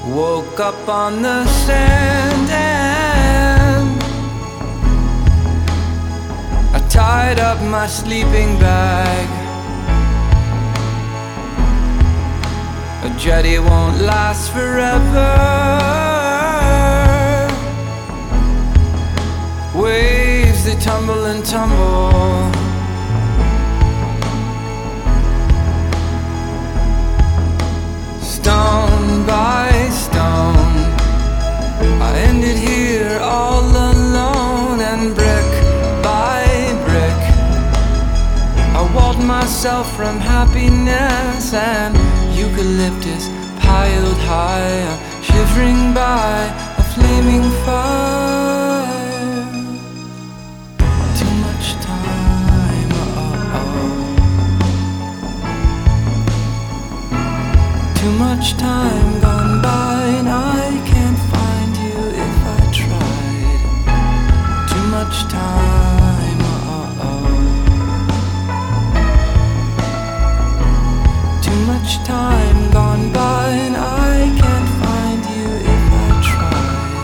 Woke up on the sand and I tied up my sleeping bag. A jetty won't last forever. Waves, they tumble and tumble. Stone by stone, I ended here all alone. And brick by brick, I walled myself from happiness. And eucalyptus piled high, shivering by a flaming fire. Too much time, too much time gone by, and I can't find you if I tried. Too much time, too much time gone by, and I can't find you if I tried.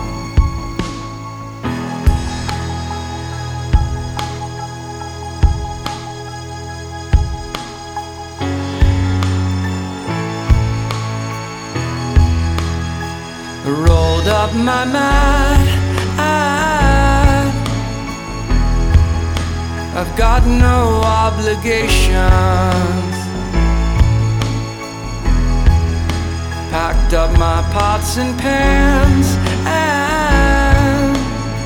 Rolled up my mat, I've got no obligations. Packed up my pots and pans, and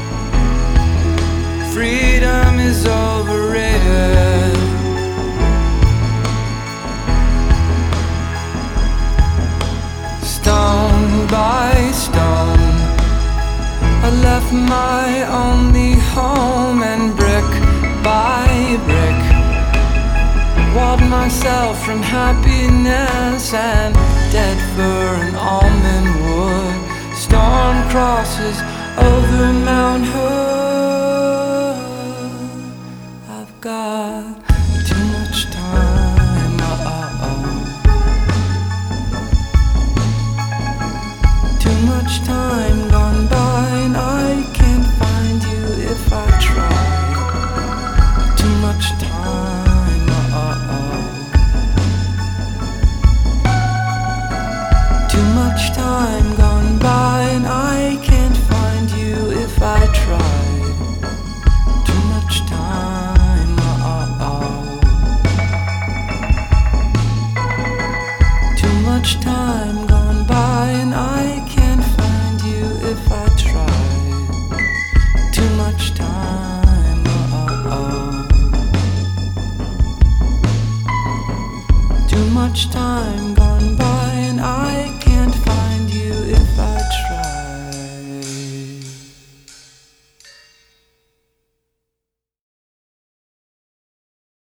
freedom is overrated. Stone by stone, I left my only home. And brick by brick, walled myself from happiness. And dead fir and almond wood, storm crosses over Mount Hood. I've got too much time, too much time gone by, and I can't find you if I try. Too much time, too much time gone by, and I can't find you if I try. Too much time, too much time gone by, and I can't find you if I try. Too much time, too much time